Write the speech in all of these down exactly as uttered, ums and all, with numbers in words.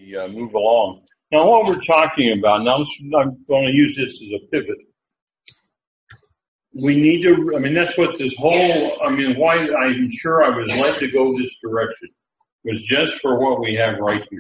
we uh, move along. Now, what we're talking about, now I'm going to use this as a pivot. We need to, I mean, that's what this whole, I mean, why I'm sure I was led to go this direction was just for what we have right here.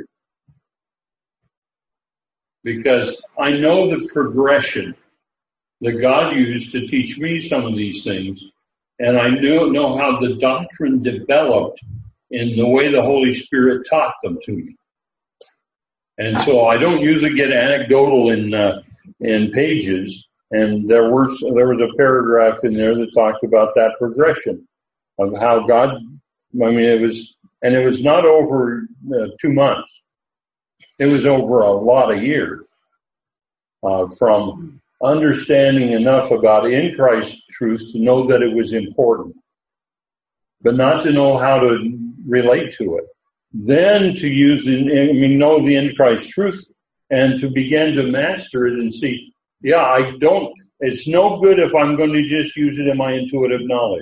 Because I know the progression that God used to teach me some of these things, and I knew, know how the doctrine developed in the way the Holy Spirit taught them to me. And so I don't usually get anecdotal in, uh, in pages. And there were, there was a paragraph in there that talked about that progression of how God, I mean, it was, and it was not over uh, two months. It was over a lot of years, uh, from understanding enough about in Christ truth to know that it was important, but not to know how to relate to it. Then to use, I mean, know the in Christ truth and to begin to master it and see, yeah, I don't, it's no good if I'm going to just use it in my intuitive knowledge.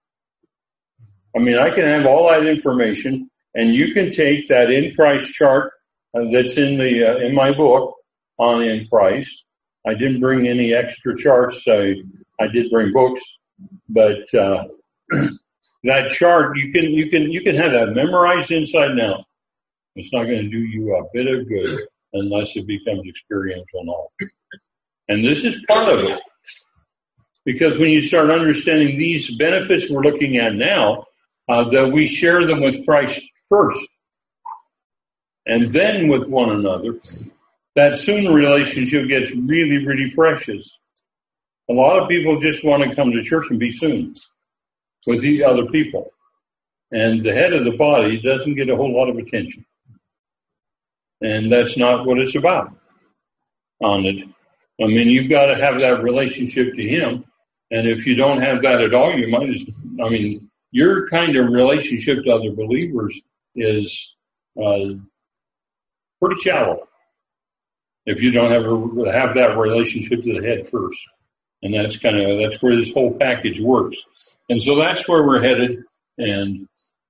I mean, I can have all that information and you can take that in Christ chart uh, that's in the, uh, in my book on in Christ. I didn't bring any extra charts. I, I did bring books, but, uh, that chart, you can, you can, you can have that memorized inside and out. It's not going to do you a bit of good unless it becomes experiential knowledge. And this is part of it. Because when you start understanding these benefits we're looking at now, uh, that we share them with Christ first and then with one another, that soon relationship gets really, really precious. A lot of people just want to come to church and be soon with the other people. And the head of the body doesn't get a whole lot of attention. And that's not what it's about on it. I mean, you've got to have that relationship to him. And if you don't have that at all, you might as, I mean, your kind of relationship to other believers is uh, pretty shallow if you don't have, a, have that relationship to the head first. And that's kind of, that's where this whole package works. And so that's where we're headed. And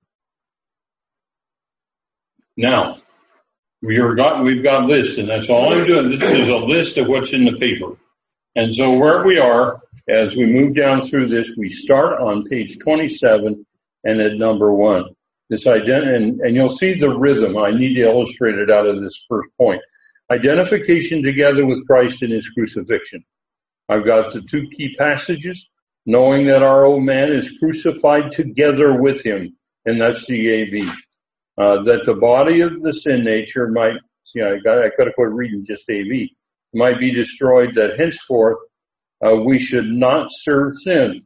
now, we are got, we've got lists, and that's all I'm doing. This is a list of what's in the paper. And so where we are, as we move down through this, we start on page twenty-seven and at number one. This ident- and, and you'll see the rhythm. I need to illustrate it out of this first point. Identification together with Christ in his crucifixion. I've got the two key passages, knowing that our old man is crucified together with him, and that's the A V. Uh, that the body of the sin nature might, see, I got, I got to quit reading just A V, might be destroyed, that henceforth, uh, we should not serve sin.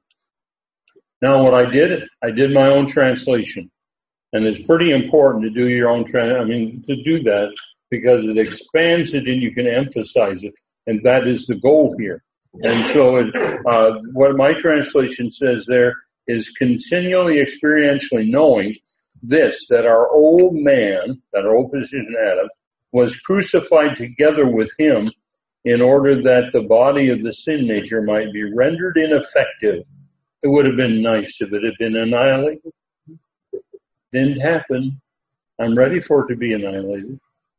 Now what I did, I did my own translation. And it's pretty important to do your own trans, I mean, to do that because it expands it and you can emphasize it. And that is the goal here. And so, it, uh, what my translation says there is continually experientially knowing this, that our old man, that our old position Adam, was crucified together with him in order that the body of the sin nature might be rendered ineffective. It would have been nice if it had been annihilated. Didn't happen. I'm ready for it to be annihilated.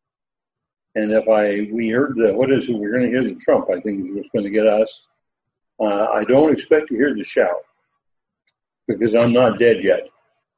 And if I, we heard the, what is it, we're going to hear the trump, I think is what's going to get us. Uh, I don't expect to hear the shout because I'm not dead yet.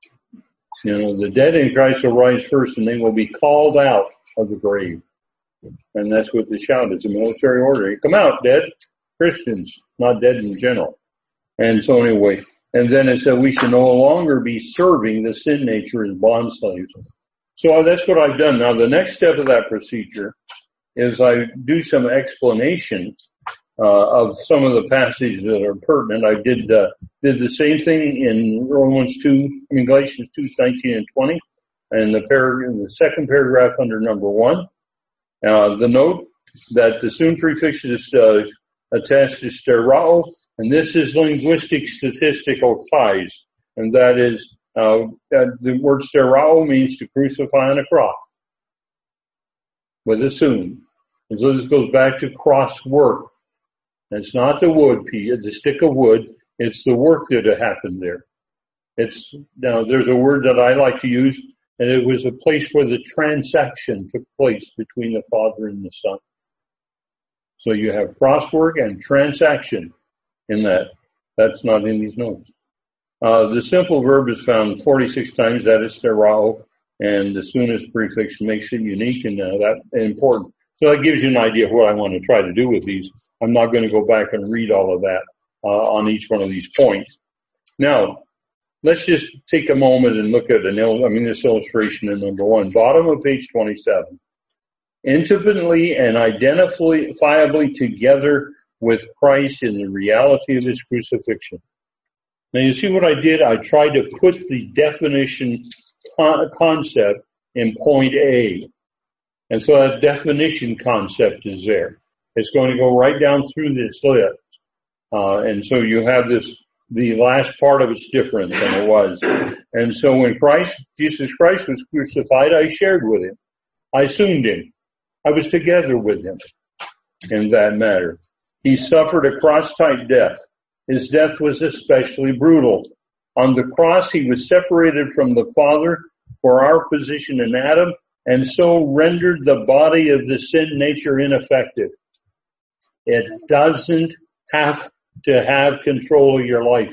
You know, the dead in Christ will rise first and they will be called out of the grave. And that's what the shout is, a military order. You come out, dead Christians, not dead in general. And so anyway, and then it said we should no longer be serving the sin nature as bond slaves. So that's what I've done. Now the next step of that procedure is I do some explanation uh, of some of the passages that are pertinent. I did uh, did the same thing in Romans two, I mean Galatians two, nineteen and twenty, and the paragraph, the second paragraph under number one. Uh, the note that the soon prefix is uh, attached to sterao, and this is linguistic statistical ties, and that is uh, uh, the word sterao means to crucify on a cross with a soon. And so this goes back to cross work. It's not the wood piece, the stick of wood. It's the work that happened there. It's now there's a word that I like to use And it was a place where the transaction took place between the Father and the Son. So you have crosswork and transaction in that. That's not in these notes. Uh, the simple verb is found forty-six times. That is sterao. And the soonest prefix makes it unique and uh, that important. So that gives you an idea of what I want to try to do with these. I'm not going to go back and read all of that uh, on each one of these points. Now, let's just take a moment and look at an il- I mean this illustration in number one, bottom of page twenty-seven. Intimately and identifiably together with Christ in the reality of his crucifixion. Now you see what I did? I tried to put the definition con- concept in point A. And so that definition concept is there. It's going to go right down through this list. Uh, and so you have this, the last part of it's different than it was. And so when Christ, Jesus Christ was crucified, I shared with him. I assumed him. I was together with him in that matter. He suffered a cross-type death. His death was especially brutal. On the cross, he was separated from the Father for our position in Adam, and so rendered the body of the sin nature ineffective. It doesn't have to have control of your life.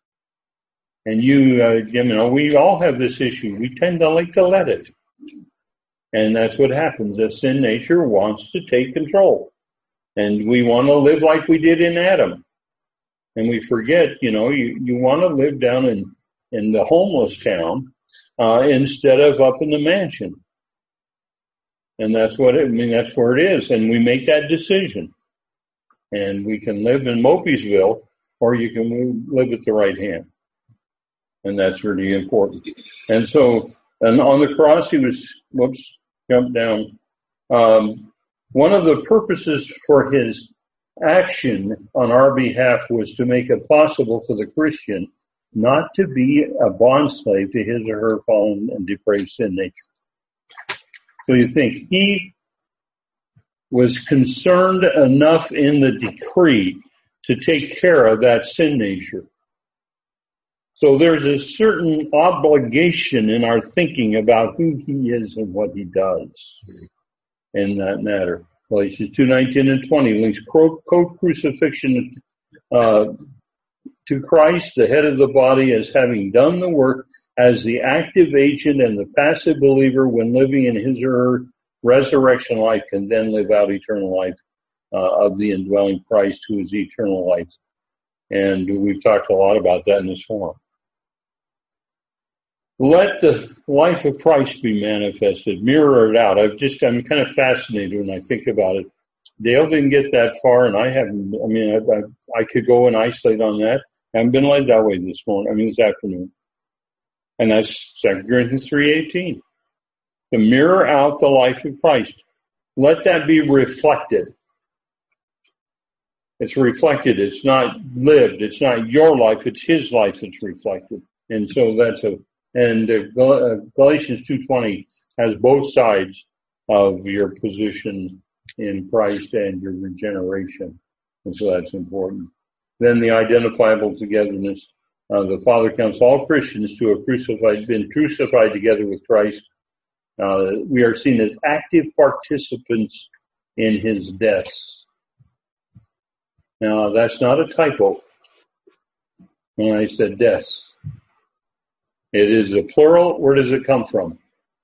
And you, uh, you know, we all have this issue. We tend to like to let it. And that's what happens. The sin nature wants to take control. And we want to live like we did in Adam. And we forget, you know, you, you want to live down in, in the homeless town, uh, instead of up in the mansion. And that's what it, I mean, that's where it is. And we make that decision. And we can live in Mopey'sville, or you can live at the right hand. And that's really important. And so, and on the cross, he was, whoops, jumped down. Um, one of the purposes for his action on our behalf was to make it possible for the Christian not to be a bondslave to his or her fallen and depraved sin nature. So you think he was concerned enough in the decree to take care of that sin nature. So there's a certain obligation in our thinking about who he is and what he does in that matter. Galatians two nineteen and twenty links co-crucifixion uh, to Christ, the head of the body, as having done the work as the active agent, and the passive believer, when living in his or her resurrection life, can then live out eternal life uh, of the indwelling Christ, who is eternal life. And we've talked a lot about that in this forum. Let the life of Christ be manifested, mirror it out. I've just, I'm kind of fascinated when I think about it. Dale didn't get that far, and I haven't, I mean, I, I, I could go and isolate on that. I haven't been led that way this morning, I mean, this afternoon. And that's Second Corinthians three eighteen. To mirror out the life of Christ. Let that be reflected. It's reflected. It's not lived. It's not your life. It's his life that's reflected. And so that's a, and uh, Galatians two twenty has both sides of your position in Christ and your regeneration. And so that's important. Then the identifiable togetherness. Uh, the Father counts all Christians to have crucified, been crucified together with Christ. Uh, we are seen as active participants in his death. Now, that's not a typo when I said death. It is a plural. Where does it come from?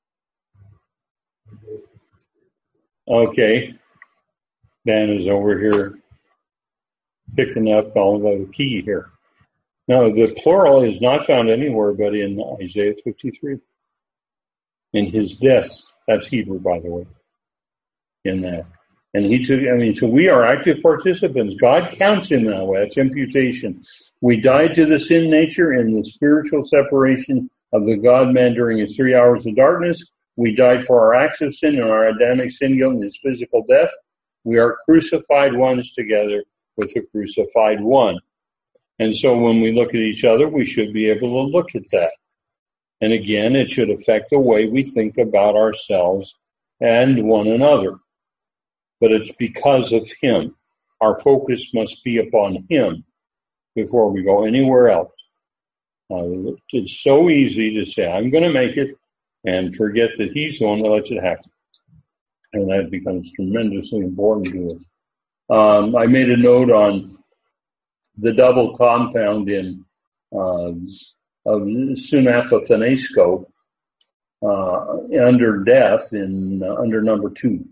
Okay. Dan is over here picking up all the key here. No, the plural is not found anywhere but in Isaiah fifty-three. In his death. That's Hebrew, by the way, in that. And he took, I mean, so we are active participants. God counts in that way. That's imputation. We died to the sin nature in the spiritual separation of the God-man during his three hours of darkness. We died for our acts of sin and our Adamic sin guilt in his physical death. We are crucified ones together with the crucified one. And so when we look at each other, we should be able to look at that. And again, it should affect the way we think about ourselves and one another. But it's because of him. Our focus must be upon him before we go anywhere else. Uh, it's so easy to say, I'm going to make it. and forget that he's the one that lets it happen. And that becomes tremendously important to us. Um, I made a note on the double compound in uh, of sunapathanesco uh, under death in uh, under number two.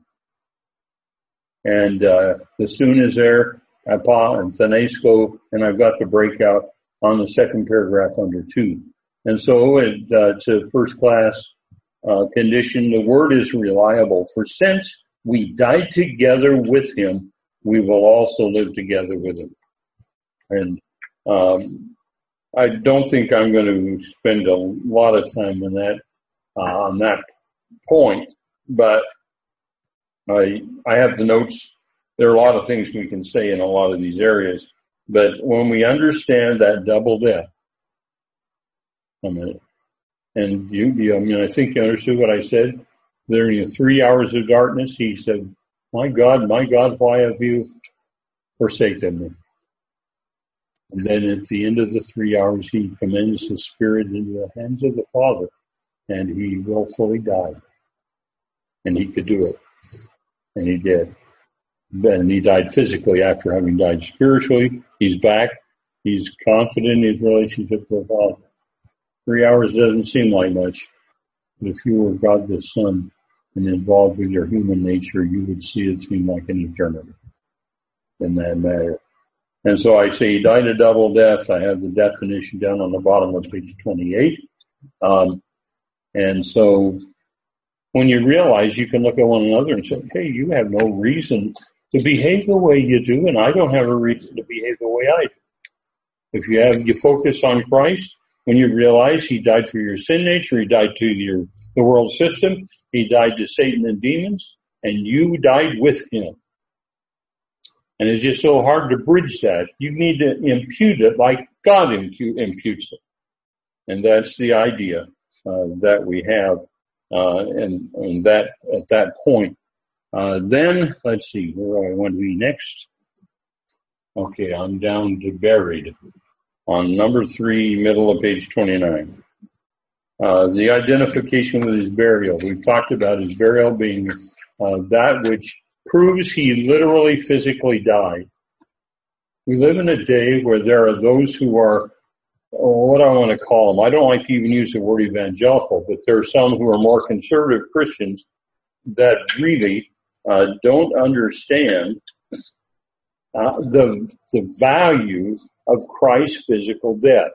And uh, the sun is there, apa and thanesco, and I've got the breakout on the second paragraph under two. And so it, uh, it's a first class uh, condition. The word is reliable. For since we died together with him, we will also live together with him. And um, I don't think I'm going to spend a lot of time on that uh, on that point, but I I have the notes. There are a lot of things we can say in a lot of these areas, but when we understand that double death, I mean, and you, you I mean, I think you understood what I said. During the three hours of darkness, he said, "My God, my God, why have you forsaken me?" And then at the end of the three hours, he commends his spirit into the hands of the Father, and he willfully died. And he could do it. And he did. Then he died physically after having died spiritually. He's back. He's confident in his relationship with the Father. Three hours doesn't seem like much. But if you were God the Son and involved with your human nature, you would see it seem like an eternity in that matter. And so I say he died a double death. I have the definition down on the bottom of page twenty-eight. Um, and so when you realize you can look at one another and say, hey, you have no reason to behave the way you do, and I don't have a reason to behave the way I do. If you have, you focus on Christ, when you realize he died for your sin nature, he died to your, the world system, he died to Satan and demons, and you died with him. And it's just so hard to bridge that. You need to impute it like God impu- imputes it. And that's the idea uh, that we have uh, and, and that at that point. Uh, then, let's see, where do I want to be next? Okay, I'm down to buried on number three, middle of page twenty-nine. Uh, the identification with his burial. We've talked about his burial being uh, that which proves he literally physically died. We live in a day where there are those who are, oh, what do I want to call them? I don't like to even use the word evangelical, but there are some who are more conservative Christians that really uh, don't understand uh, the the value of Christ's physical death.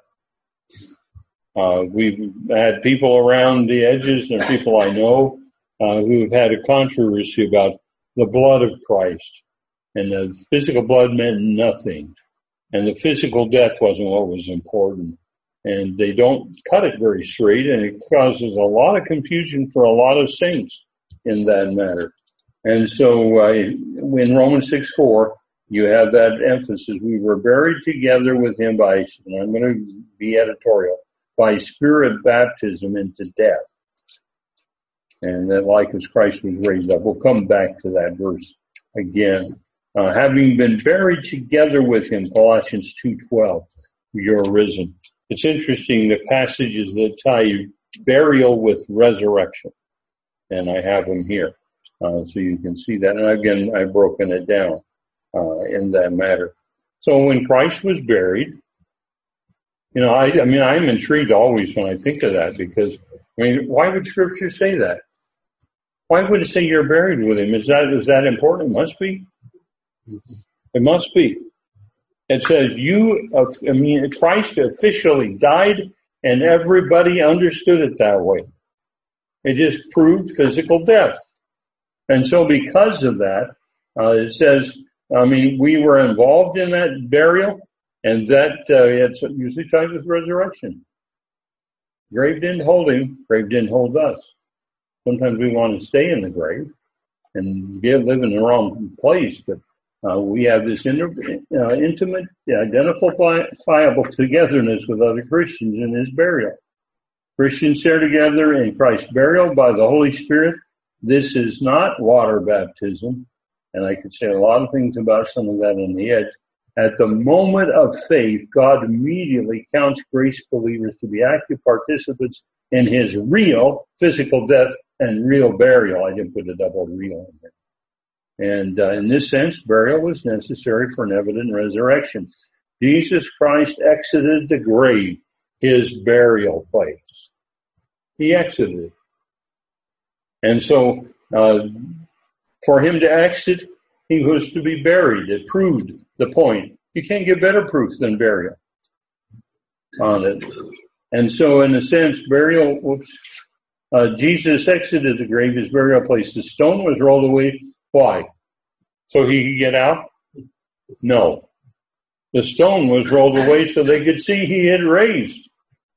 Uh, we've had people around the edges, and people I know uh, who've had a controversy about the blood of Christ, and the physical blood meant nothing, and the physical death wasn't what was important, and they don't cut it very straight, and it causes a lot of confusion for a lot of saints in that matter. And so uh, in Romans six four, you have that emphasis. We were buried together with him by, and I'm going to be editorial, by spirit baptism into death. And that like as Christ was raised up. We'll come back to that verse again. Uh, having been buried together with him, Colossians two twelve, you're risen. It's interesting, the passages that tie burial with resurrection. And I have them here. Uh, so you can see that. And again, I've broken it down uh, in that matter. So when Christ was buried, you know, I, I mean, I'm intrigued always when I think of that because, I mean, why would Scripture say that? Why would it say you're buried with him? Is that, is that important? It must be. It must be. It says you, I mean, Christ officially died and everybody understood it that way. It just proved physical death. And so because of that, uh, it says, I mean, we were involved in that burial, and that uh, it's usually tied with resurrection. Grave didn't hold him. Grave didn't hold us. Sometimes we want to stay in the grave and get, live in the wrong place, but uh, we have this inter, uh, intimate, identifiable togetherness with other Christians in his burial. Christians share together in Christ's burial by the Holy Spirit. This is not water baptism, and I could say a lot of things about some of that on the edge. At the moment of faith, God immediately counts grace believers to be active participants in his real physical death and real burial. I didn't put a double real in there. And uh, in this sense, burial was necessary for an evident resurrection. Jesus Christ exited the grave, his burial place. He exited. And so, uh, for him to exit, he was to be buried. It proved the point. You can't get better proof than burial on it. And so, in a sense, burial, whoops, uh, Jesus exited the grave, his burial place. The stone was rolled away. Why? So he could get out? No. The stone was rolled away so they could see he had raised.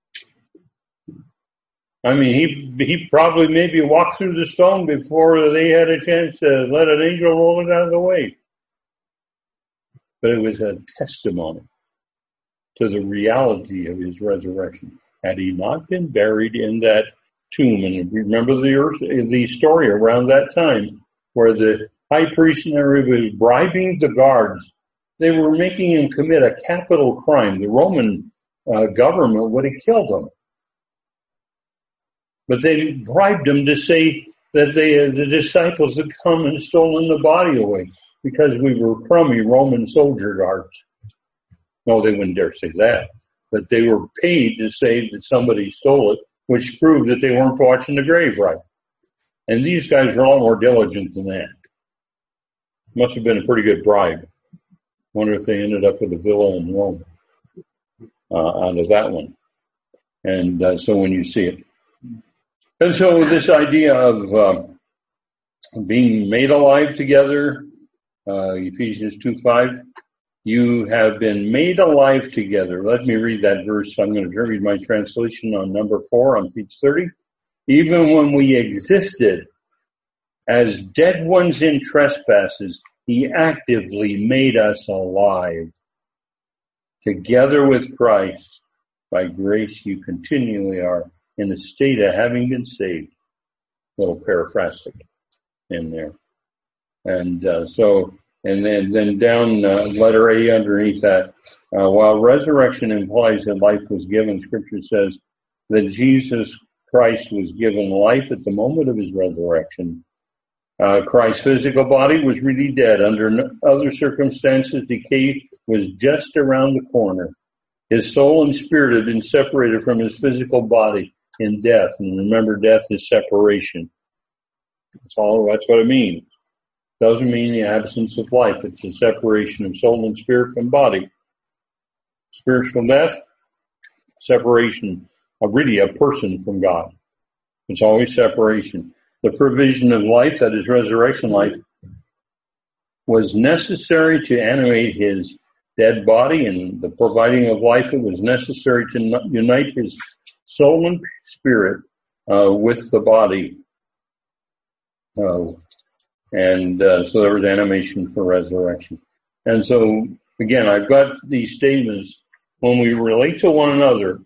I mean, he he probably maybe walked through the stone before they had a chance to let an angel roll it out of the way. But it was a testimony to the reality of his resurrection. Had he not been buried in that tomb, and remember the the story around that time where the high priest and everybody was bribing the guards. They were making him commit a capital crime. The Roman uh, government would have killed him. But they bribed him to say that they, uh, the disciples had come and stolen the body away because we were crummy Roman soldier guards. No, they wouldn't dare say that. But they were paid to say that somebody stole it, which proved that they weren't watching the grave right. And these guys were a lot more diligent than that. Must have been a pretty good bribe. Wonder if they ended up with a villa in Rome uh, out of that one. And uh, so when you see it. And so this idea of uh, being made alive together, uh, Ephesians two five, you have been made alive together. Let me read that verse. I'm going to read my translation on number four on page thirty. Even when we existed as dead ones in trespasses, he actively made us alive. Together with Christ, by grace you continually are in a state of having been saved. A little paraphrastic in there. And uh, so, and then, then down uh, letter A underneath that, uh, while resurrection implies that life was given, Scripture says that Jesus Christ was given life at the moment of his resurrection. Uh, Christ's physical body was really dead. Under other circumstances, decay was just around the corner. His soul and spirit had been separated from his physical body in death. And remember, death is separation. That's all, that's what it means. Doesn't mean the absence of life. It's a separation of soul and spirit from body. Spiritual death, separation of really a person from God. It's always separation. The provision of life, that is resurrection life, was necessary to animate his dead body, and the providing of life, it was necessary to unite his soul and spirit uh, with the body. Uh, and uh, so there was animation for resurrection. And so, again, I've got these statements. When we relate to one another,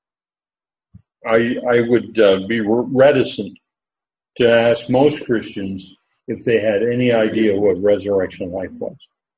I, I would uh, be reticent to ask most Christians if they had any idea what resurrection life was.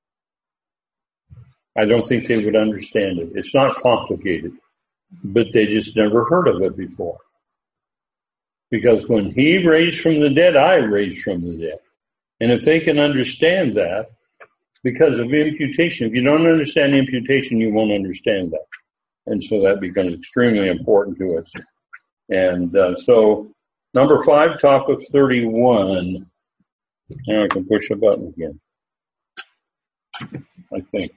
I don't think they would understand it. It's not complicated, but they just never heard of it before. Because when he raised from the dead, I raised from the dead. And if they can understand that, because of imputation, if you don't understand imputation, you won't understand that. And so that becomes extremely important to us. And uh, so, number five, top of thirty-one. Now I can push a button again, I think.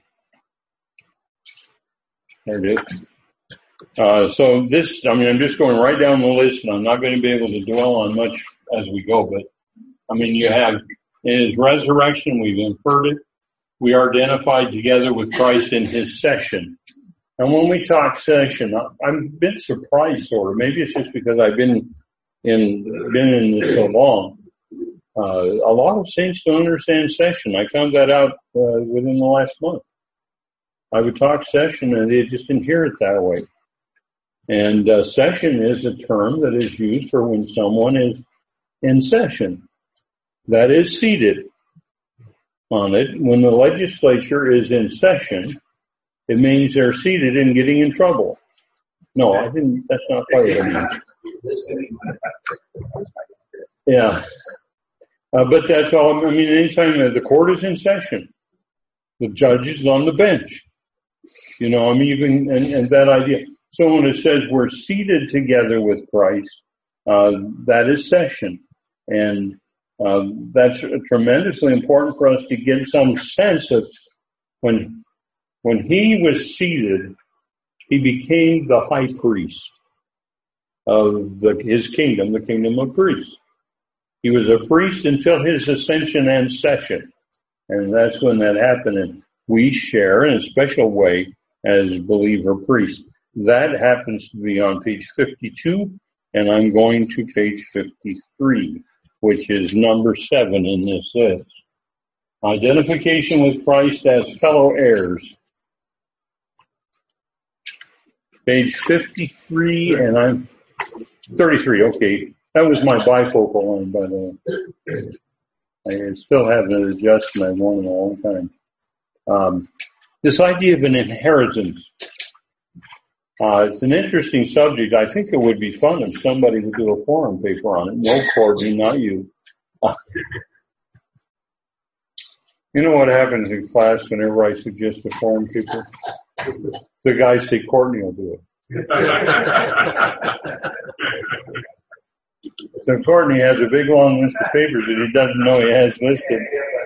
There it is. Uh, so this, I mean, I'm just going right down the list, and I'm not going to be able to dwell on much as we go, but, I mean, you have, in his resurrection, we've inferred it. We are identified together with Christ in his session. And when we talk session, I'm a bit surprised, sort of. Maybe it's just because I've been in, been in this so long. Uh, a lot of saints don't understand session. I found that out uh, within the last month. I would talk session and they just didn't hear it that way. And uh, session is a term that is used for when someone is in session. That is seated on it. When the legislature is in session, it means they're seated and getting in trouble. No, I didn't. That's not quite what I meant. Yeah. Uh, but that's all. I mean, anytime the court is in session, the judge is on the bench. You know, I mean, even, and, and that idea. So when it says we're seated together with Christ, uh, that is session. And um, that's tremendously important for us to get some sense of when, when he was seated, he became the high priest of the, his kingdom, the kingdom of priests. He was a priest until his ascension and session. And that's when that happened. And we share in a special way as believer priests. That happens to be on page fifty-two, and I'm going to page fifty-three, which is number seven in this list. Identification with Christ as fellow heirs. Page fifty-three, and I'm thirty-three, okay. That was my bifocal line, by the way. I still haven't adjusted my one in a long time. Um, this idea of an inheritance. Uh, it's an interesting subject. I think it would be fun if somebody would do a forum paper on it. No, Courtney, not you. Uh, you know what happens in class whenever I suggest a forum paper? The guys say Courtney will do it. So Courtney has a big long list of papers that he doesn't know he has listed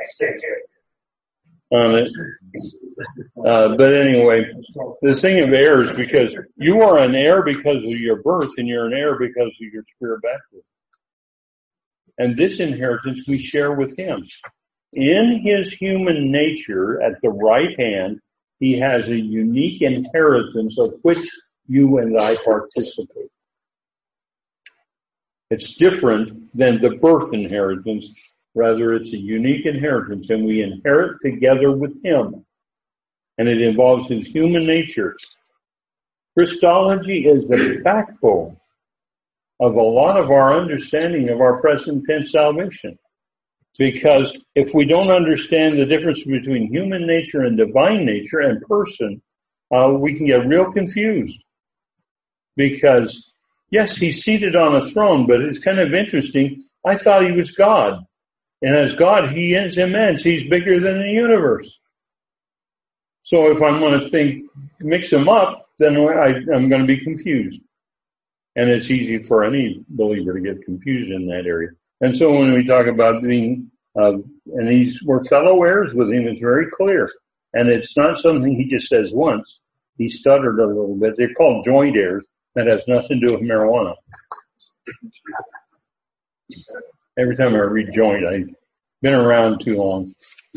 on it. Uh, but anyway, the thing of heirs, because you are an heir because of your birth, and you're an heir because of your spirit baptism. And this inheritance we share with him. In his human nature, at the right hand, he has a unique inheritance of which you and I participate. It's different than the birth inheritance. Rather, it's a unique inheritance, and we inherit together with him. And it involves his human nature. Christology is the backbone of a lot of our understanding of our present tense salvation. Because if we don't understand the difference between human nature and divine nature and person, uh, we can get real confused. Because, yes, he's seated on a throne, but it's kind of interesting. I thought he was God. And as God, he is immense. He's bigger than the universe. So if I'm going to think, mix them up, then I, I'm going to be confused. And it's easy for any believer to get confused in that area. And so when we talk about being, uh, and he's, we're fellow heirs with him, it's very clear. And it's not something he just says once. He stuttered a little bit. They're called joint heirs. That has nothing to do with marijuana. Every time I read joint, I've been around too long.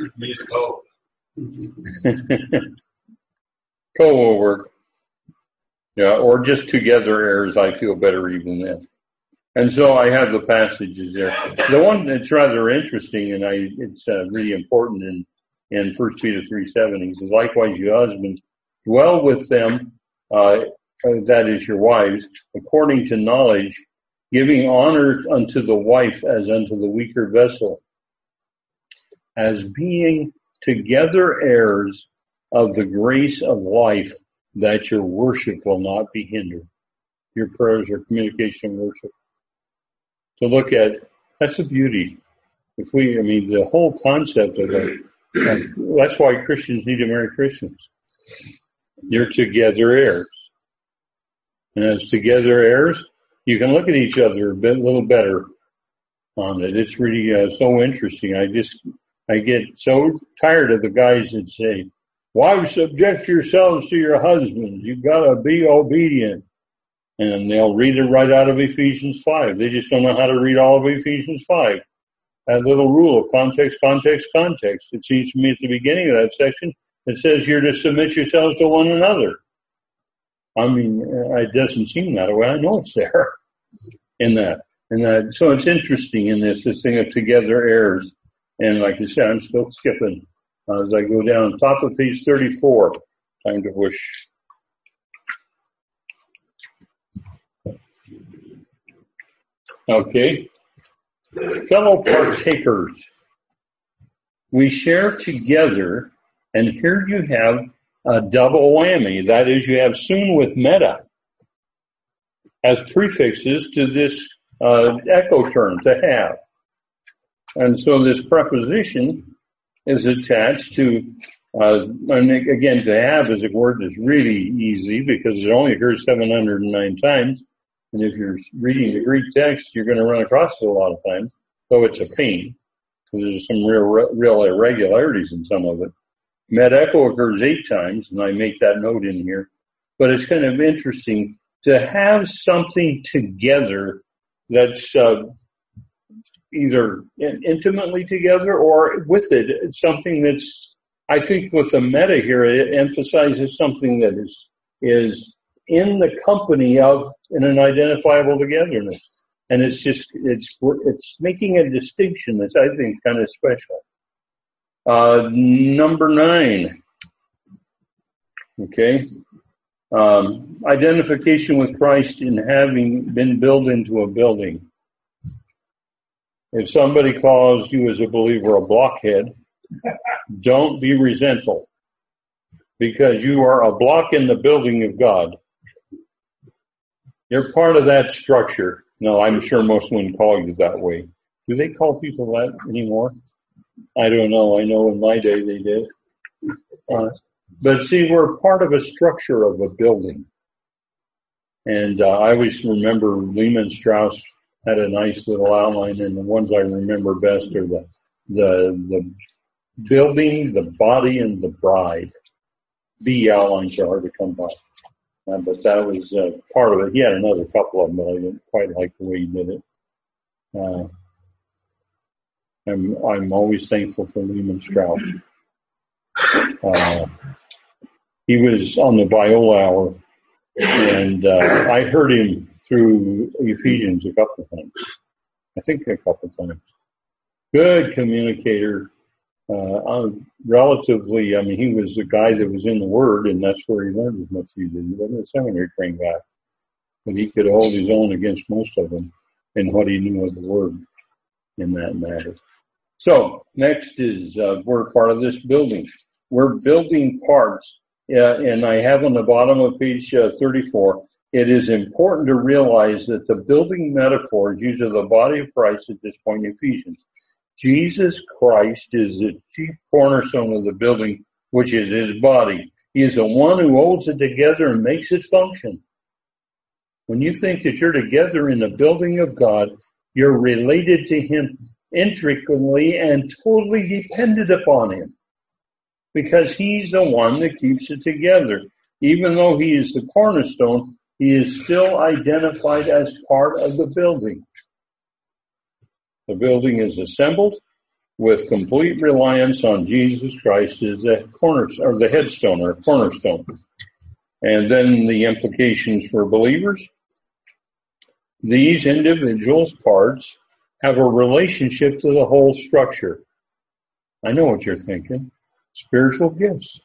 Co will work. Yeah, or just together heirs, I feel better even then. And so I have the passages there. The one that's rather interesting, and I, it's uh, really important in, in First Peter three seven, he says, likewise you husbands, dwell with them, uh, that is your wives, according to knowledge, giving honor unto the wife as unto the weaker vessel, as being together heirs of the grace of life, that your worship will not be hindered. Your prayers are communication and worship. To look at, that's the beauty. If we, I mean, the whole concept of it, that's why Christians need to marry Christians. You're together heirs. And as together heirs, you can look at each other a bit, little better on it. It's really uh, so interesting. I just, I get so tired of the guys that say, wives, subject yourselves to your husbands. You've got to be obedient. And they'll read it right out of Ephesians five. They just don't know how to read all of Ephesians five. That little rule of context, context, context. It seems to me at the beginning of that section, it says you're to submit yourselves to one another. I mean, it doesn't seem that way. I know it's there in that. And that, so it's interesting in this, this thing of together heirs. And like I said, I'm still skipping uh, as I go down. Top of page thirty-four. Time to push. Okay. Fellow partakers. We share together, and here you have a double whammy. That is, you have soon with meta. has prefixes to this uh, echo term, to have. And so this preposition is attached to, uh, and again, to have is a word that's really easy because it only occurs seven hundred nine times. And if you're reading the Greek text, you're going to run across it a lot of times. So it's a pain because there's some real, real irregularities in some of it. Met echo occurs eight times, and I make that note in here. But it's kind of interesting to have something together that's uh, either intimately together or with it, it's something that's, I think with the meta here, it emphasizes something that is, is in the company of in an identifiable togetherness. And it's just, it's, it's making a distinction that's, I think, kind of special. Uh, number nine. Okay. Um, identification with Christ in having been built into a building. If somebody calls you as a believer a blockhead, don't be resentful because you are a block in the building of God. You're part of that structure. No, I'm sure most wouldn't call you that way. Do they call people that anymore? I don't know. I know in my day they did. Uh, but see, we're part of a structure of a building. And uh, I always remember Lehman Strauss had a nice little outline, and the ones I remember best are the the the building, the body, and the bride. B outlines are hard to come by. Uh, but that was uh, part of it. He had another couple of them, but I didn't quite like the way he did it. Uh, I'm I'm always thankful for Lehman Strauss. Uh, he was on the Viola Hour, and uh, I heard him through Ephesians a couple of times. I think a couple of times. Good communicator. Uh, relatively, I mean, he was a guy that was in the Word, and that's where he learned as much as he did. He wasn't a seminary trained guy, but he could hold his own against most of them in what he knew of the Word in that matter. So next is uh, we're part of this building. We're building parts, uh, and I have on the bottom of page uh, thirty-four. It is important to realize that the building metaphor is used of the body of Christ at this point in Ephesians. Jesus Christ is the chief cornerstone of the building, which is his body. He is the one who holds it together and makes it function. When you think that you're together in the building of God, you're related to him intricately and totally dependent upon him because he's the one that keeps it together. Even though he is the cornerstone, he is still identified as part of the building. The building is assembled with complete reliance on Jesus Christ as the corner or the headstone or cornerstone. And then the implications for believers. These individual parts have a relationship to the whole structure. I know what you're thinking. Spiritual gifts.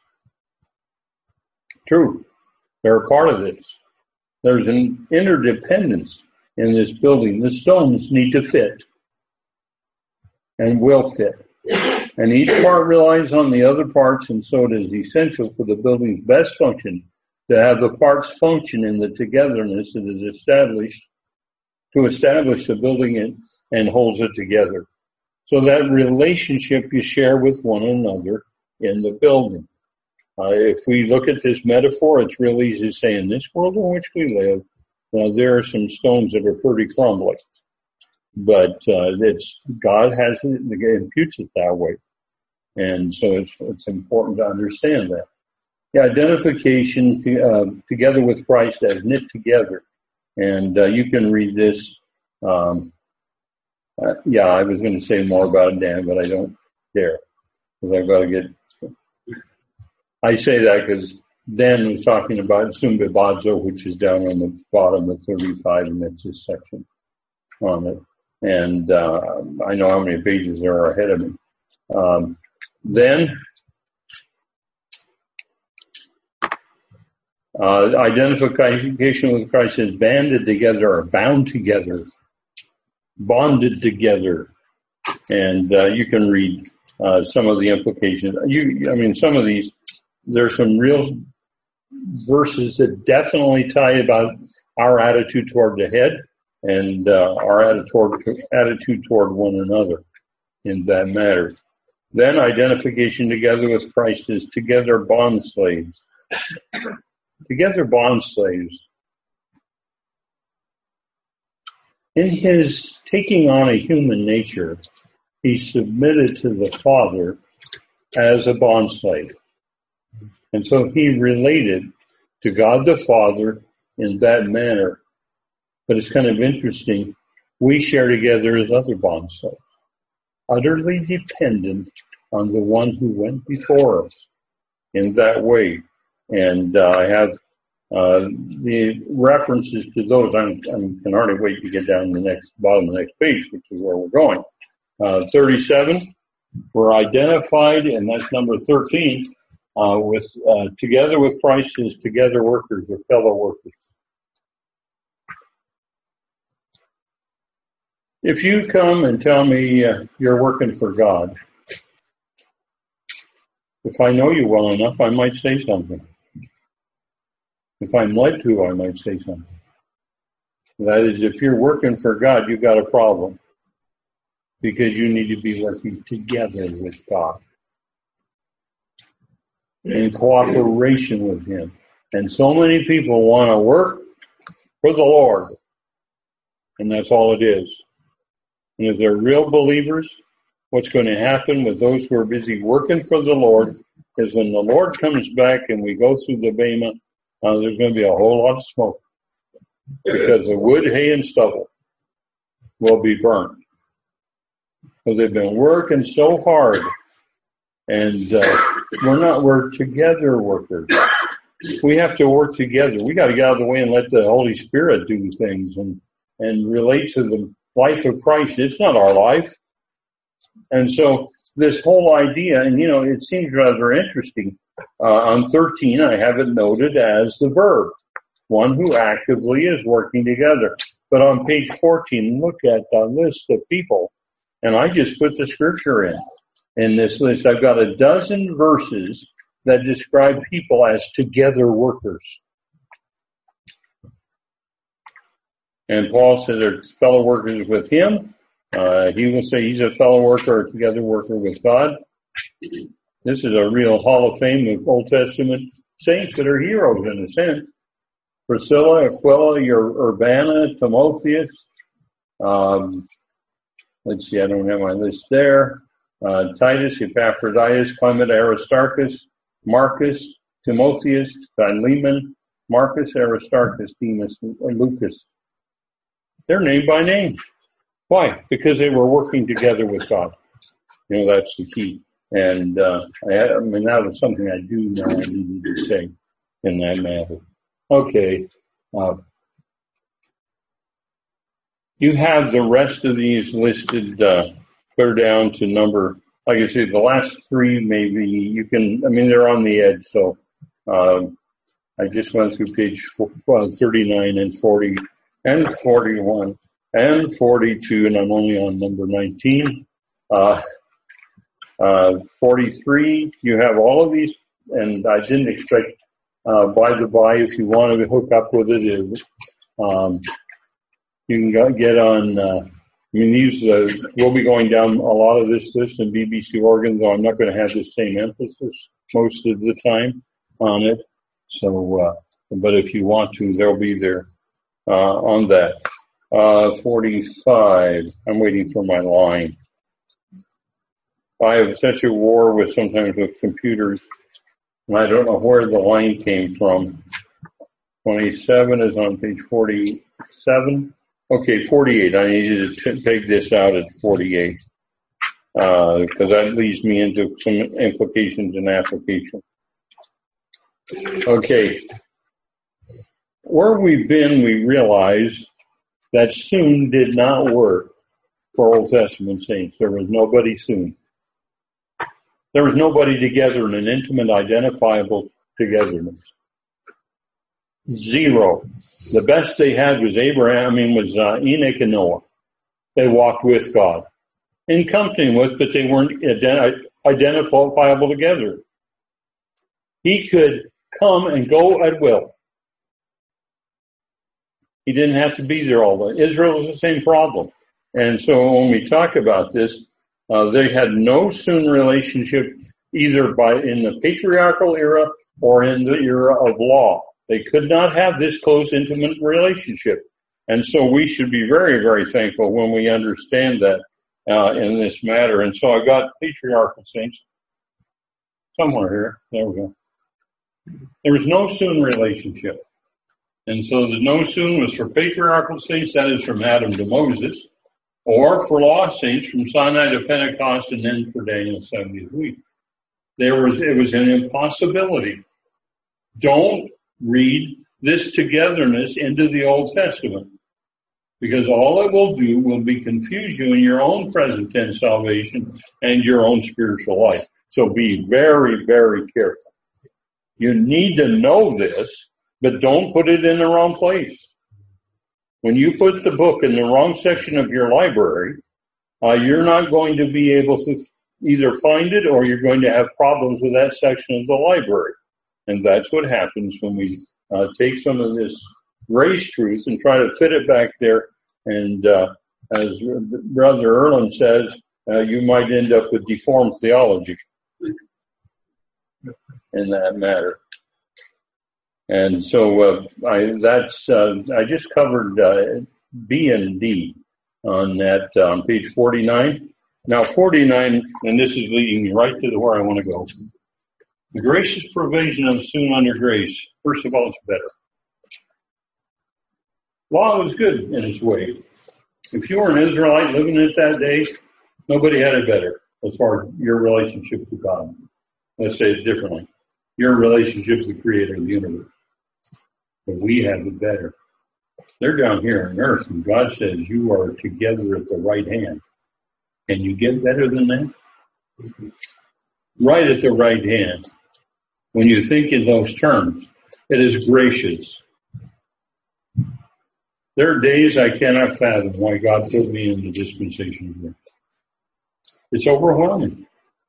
True. They're a part of this. There's an interdependence in this building. The stones need to fit and will fit. And each part relies on the other parts, and so it is essential for the building's best function to have the parts function in the togetherness that is established to establish the building and, and holds it together. So that relationship you share with one another in the building. Uh, if we look at this metaphor, it's real easy to say in this world in which we live, uh, there are some stones that are pretty crumbly. But uh, it's God has it, imputes it that way, and so it's it's important to understand that. The identification to, uh, together with Christ as knit together, and uh, you can read this. Um, uh, yeah, I was going to say more about it, Dan, but I don't dare because I've got to get. I say that because Dan was talking about Sumbibazo, which is down on the bottom of thirty-five, and that's his section on it. And uh, I know how many pages there are ahead of me. Um, then, uh, identification with Christ is banded together or bound together, bonded together. And uh, you can read uh, some of the implications. You, I mean, some of these, there's some real verses that definitely tie about our attitude toward the head and uh, our attitude toward, attitude toward one another in that matter. Then identification together with Christ is together bond slaves. Together bond slaves. In his taking on a human nature, he submitted to the Father as a bondslave. And so he related to God the Father in that manner. But it's kind of interesting. We share together as other bondslaves, utterly dependent on the one who went before us in that way. And uh, I have uh, the references to those. I'm, I can hardly wait to get down to the next bottom of the next page, which is where we're going. Uh, thirty-seven, we're identified, and that's number thirteen, uh, with uh, together with Christ as together workers or fellow workers. If you come and tell me uh, you're working for God, if I know you well enough, I might say something. If I'm led to, I might say something. That is, if you're working for God, you've got a problem. Because you need to be working together with God. In cooperation with Him. And so many people want to work for the Lord. And that's all it is. And if they're real believers, what's going to happen with those who are busy working for the Lord is when the Lord comes back and we go through the Bema, uh, there's going to be a whole lot of smoke. Because the wood, hay, and stubble will be burned. Because they've been working so hard. And uh, we're not, we're together workers. We have to work together. We got to get out of the way and let the Holy Spirit do things and, and relate to the life of Christ. It's not our life. And so this whole idea, and you know, it seems rather interesting. Uh, on thirteen, I have it noted as the verb. One who actively is working together. But on page fourteen, look at the list of people. And I just put the scripture in. In this list, I've got a dozen verses that describe people as together workers. And Paul said they're fellow workers with him. Uh, he will say he's a fellow worker or together worker with God. This is a real hall of fame of Old Testament saints that are heroes in a sense. Priscilla, Aquila, Urbana, Timotheus, um, let's see, I don't have my list there. Uh, Titus, Epaphroditus, Clement, Aristarchus, Marcus, Timotheus, Philemon, Marcus, Aristarchus, Demas, and Lucas. They're named by name. Why? Because they were working together with God. You know, that's the key. And, uh, I, I mean, that was something I do know I needed to say in that matter. Okay. Uh, You have the rest of these listed uh, clear down to number, like I said, the last three maybe you can, I mean, they're on the edge. So uh, I just went through page thirty-nine and forty and forty-one and forty-two, and I'm only on number nineteen. Uh, uh, forty-three, you have all of these, and I didn't expect, uh, by the by, if you want to hook up with it, is, um, you can go, get on, uh, I mean, these, uh, we'll be going down a lot of this list in B B C organs, though I'm not going to have the same emphasis most of the time on it. So, uh, but if you want to, they'll be there, uh, on that. Uh, forty-five, I'm waiting for my line. I have such a war with sometimes with computers, and I don't know where the line came from. twenty-seven is on page forty-seven. Okay, forty-eight. I need to take this out at forty-eight, uh, because that leads me into some implications and application. Okay. Where we've been, we realize that soon did not work for Old Testament saints. There was nobody soon. There was nobody together in an intimate, identifiable togetherness. Zero. The best they had was Abraham, I mean, was uh, Enoch and Noah. They walked with God. In company with, but they weren't ident- identifiable together. He could come and go at will. He didn't have to be there all the time. Israel was the same problem. And so when we talk about this, uh, they had no soon relationship either by in the patriarchal era or in the era of law. They could not have this close, intimate relationship. And so we should be very, very thankful when we understand that uh, in this matter. And so I got patriarchal saints somewhere here. There we go. There was no soon relationship. And so the no soon was for patriarchal saints, that is from Adam to Moses, or for lost saints from Sinai to Pentecost, and then for Daniel's seventieth week. There was, it was an impossibility. Don't read this togetherness into the Old Testament, because all it will do will be confuse you in your own present tense salvation and your own spiritual life. So be very, very careful. You need to know this, but don't put it in the wrong place. When you put the book in the wrong section of your library, uh, you're not going to be able to either find it or you're going to have problems with that section of the library. And that's what happens when we uh, take some of this grace truth and try to fit it back there. And uh, as Brother Erland says, uh, you might end up with deformed theology in that matter. And so uh, I that's uh, I just covered uh, B and D on that uh, on page forty-nine. Now forty-nine, and this is leading me right to where I want to go. The gracious provision of soon under grace. First of all, it's better. Law was good in its way. If you were an Israelite living in it that day, nobody had it better as far as your relationship to God. Let's say it differently. Your relationship to the Creator of the universe. But we have it better. They're down here on earth, and God says you are together at the right hand. Can you get better than that? Right at the right hand. When you think in those terms, it is gracious. There are days I cannot fathom why God put me in the dispensation of grace. It's overwhelming.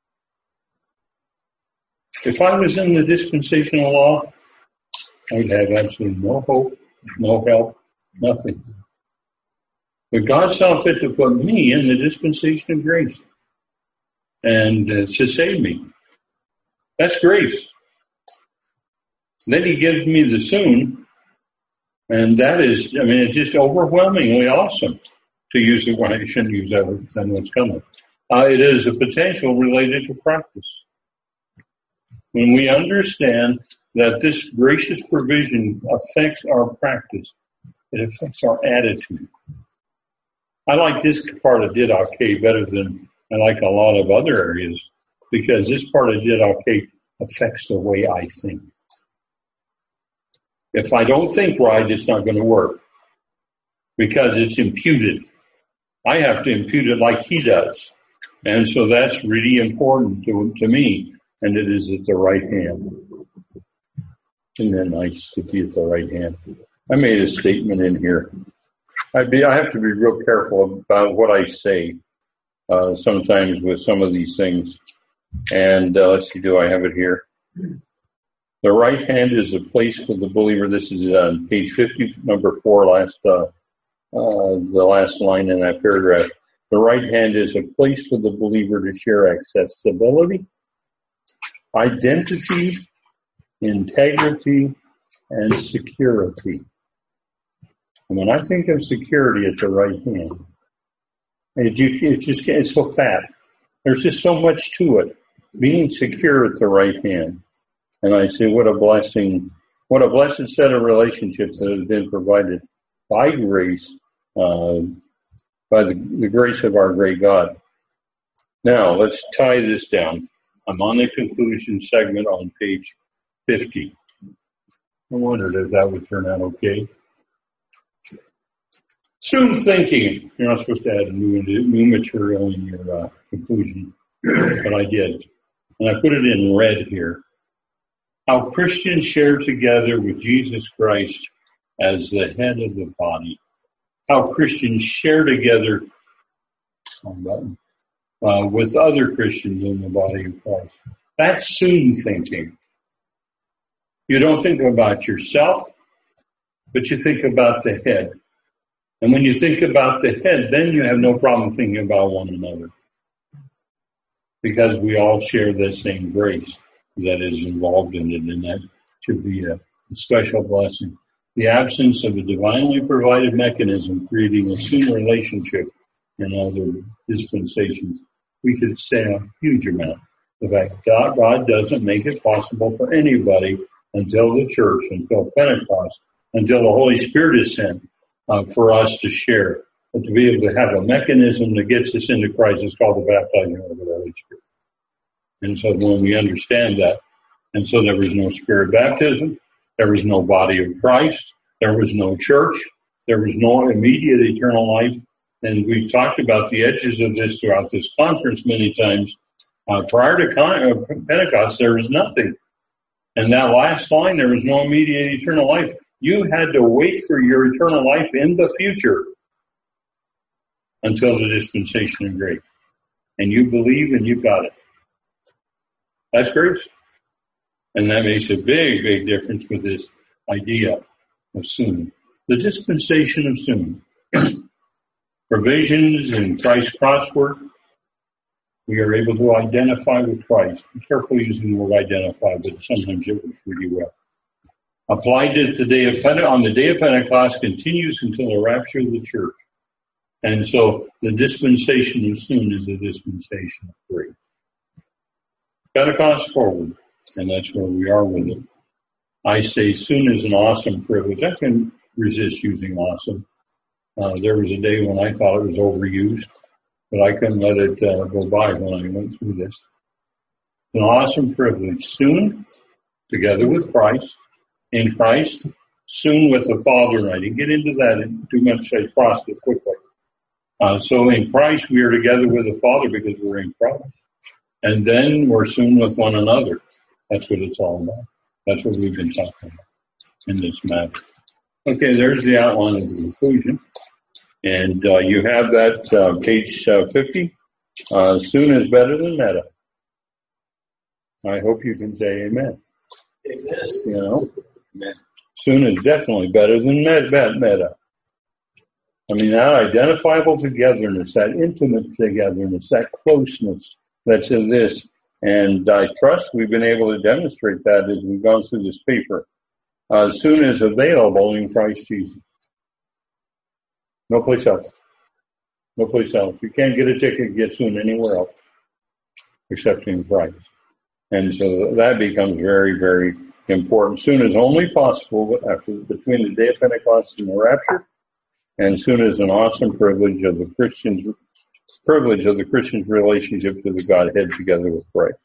If I was in the dispensational law, I would have absolutely no hope, no help, nothing. But God saw fit to put me in the dispensation of grace and uh, to save me. That's grace. Then He gives me the soon, and that is, I mean, it's just overwhelmingly awesome to use the word. I shouldn't use that word, I know what's coming. Uh, it is a potential related to practice. When we understand that this gracious provision affects our practice, it affects our attitude. I like this part of Didache better than I like a lot of other areas, because this part of Didache affects the way I think. If I don't think right, it's not going to work, because it's imputed. I have to impute it like He does. And so that's really important to, to me, and it is at the right hand. Isn't that nice to be at the right hand? I made a statement in here. I'd be, I have to be real careful about what I say, uh, sometimes with some of these things. And, uh, let's see, do I have it here? The right hand is a place for the believer. This is on page fifty, number four, last, uh, uh, the last line in that paragraph. The right hand is a place for the believer to share accessibility, identity, integrity, and security. And when I think of security at the right hand, it, it just it's so fat. There's just so much to it. Being secure at the right hand. And I say, what a blessing, what a blessed set of relationships that have been provided by grace, uh, by the, the grace of our great God. Now, let's tie this down. I'm on the conclusion segment on page fifty. I wondered if that would turn out okay. Soon thinking. You're not supposed to add new, new material in your uh, conclusion, but I did. And I put it in red here. How Christians share together with Jesus Christ as the head of the body. How Christians share together uh, with other Christians in the body of Christ. That's soon thinking. You don't think about yourself. but you think about the head. And when you think about the head, then you have no problem thinking about one another. Because we all share the same grace that is involved in it, and that should be a special blessing. The absence of a divinely provided mechanism creating a soon relationship in other dispensations, we could say a huge amount. In fact, God, God doesn't make it possible for anybody until the church, until Pentecost, until the Holy Spirit is sent uh, for us to share. But to be able to have a mechanism that gets us into Christ is called the baptizing of the Holy Spirit. And so when we understand that, and so there was no spirit baptism, there was no body of Christ, there was no church, there was no immediate eternal life. And we've talked about the edges of this throughout this conference many times. Uh, prior to Con- uh, Pentecost, there was nothing. And that last line, there was no immediate eternal life. You had to wait for your eternal life in the future until the dispensation of grace. And you believe and you got it. That's grace. And that makes a big, big difference with this idea of soon. The dispensation of soon. Provisions in Christ's crosswork. We are able to identify with Christ. Be careful using the word identify, but sometimes it works really well. Applied to the day of Pentecost, on the day of Pentecost continues until the rapture of the church. And so the dispensation of soon is the dispensation of grace. Pentecost forward, and that's where we are with it. I say soon is an awesome privilege. I can resist using awesome. Uh, there was a day when I thought it was overused, but I couldn't let it uh, go by when I went through this. An awesome privilege. Soon, together with Christ, in Christ, soon with the Father. And I didn't get into that in too much. I crossed it quickly. Uh, so in Christ, we are together with the Father because we're in Christ. And then we're soon with one another. That's what it's all about. That's what we've been talking about in this matter. Okay, there's the outline of the conclusion. And uh, you have that uh, page uh, fifty. Uh, soon is better than meta. I hope you can say amen. Amen. You know, amen. Soon is definitely better than meta. I mean, that identifiable togetherness, that intimate togetherness, that closeness that's in this. And I trust we've been able to demonstrate that as we've gone through this paper. Uh, soon is available in Christ Jesus. No place else. No place else. You can't get a ticket, get soon anywhere else except in Christ. And so that becomes very, very important. Soon is only possible after between the day of Pentecost and the rapture. And soon is an awesome privilege of the Christian's privilege of the Christian's relationship to the Godhead together with Christ.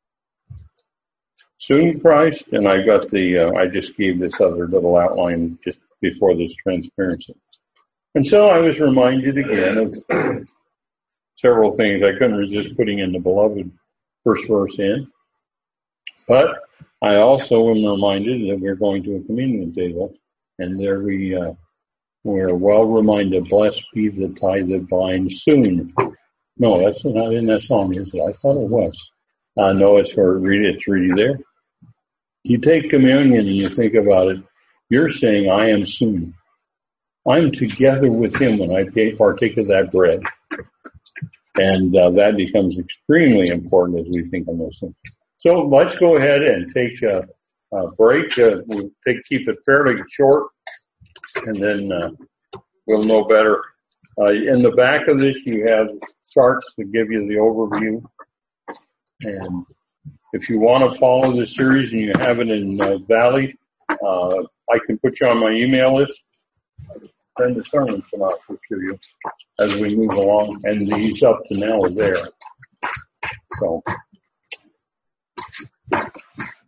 Soon Christ, and I got the, uh, I just gave this other little outline just before this transparency. And so I was reminded again of several things. I couldn't resist putting in the beloved first verse in. But I also am reminded that we're going to a communion table, and there we, uh, we're well reminded, blessed be the tie that binds soon. No, that's not in that song, is it? I thought it was. Uh, no, it's for read it's really there. You take communion and you think about it, you're saying, I am soon. I'm together with him when I partake of that bread. And uh, that becomes extremely important as we think on those things. So let's go ahead and take a, a break. Uh, we'll take, keep it fairly short, and then uh, we'll know better. Uh, in the back of this, you have charts to give you the overview. And if you want to follow the series and you have it in uh, Valley, uh, I can put you on my email list. Send the sermons out to you as we move along. And these up to now are there. So.